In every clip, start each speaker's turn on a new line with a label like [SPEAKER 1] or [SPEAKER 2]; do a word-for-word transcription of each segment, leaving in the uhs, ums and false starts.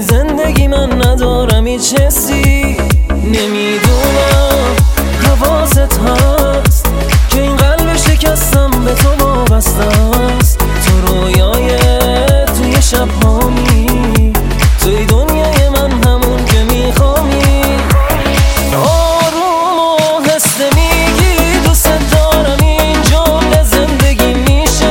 [SPEAKER 1] زندگی من ندارم هیچ حسی. نمیدونم حواست هست که این قلب شکستم به تو وابسته است. تو رویای توی شب هامی، توی دنیای من همون که میخوامی. آروم و هسته میگی دوست دارم، این جمله زندگی میشه.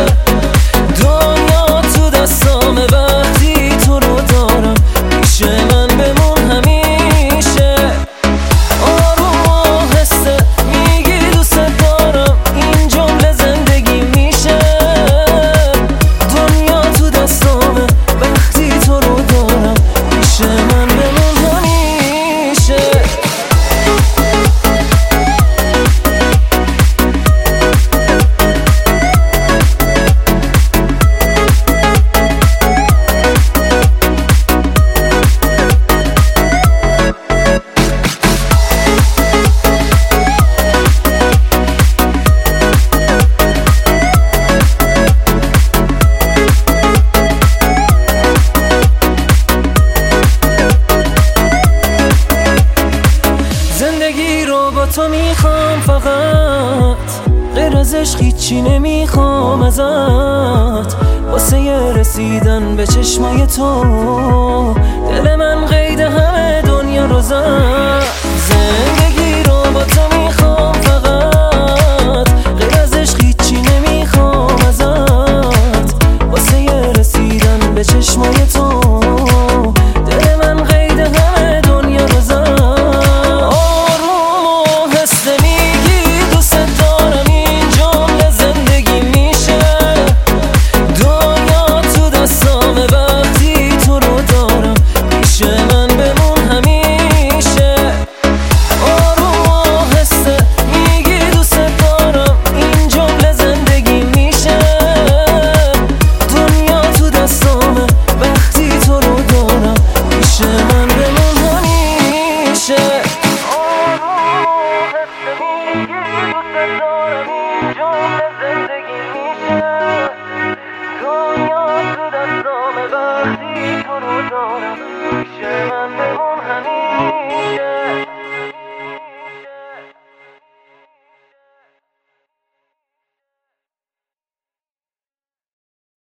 [SPEAKER 1] دنیا تو دستامه وقتی تو رو دارم، پیش من بمون همیشه. آروم و هسته میگی دوست دارم، این جمله زندگی میشه. دنیا تو دستامه وقتی تو رو دارم، پیش من بمون همیشه. زندگی رو با تو میخوام فقط، غیر از عشق هیچی نمیخوام ازت. واسه رسیدن به چشمای تو دل من قید همه دنیا رو زد. زندگی رو با تو میخوام فقط، غیر از عشق هیچی نمیخوام ازت. واسه رسیدن به چشمای تو دل من قید همه دنیا رو زد. Yo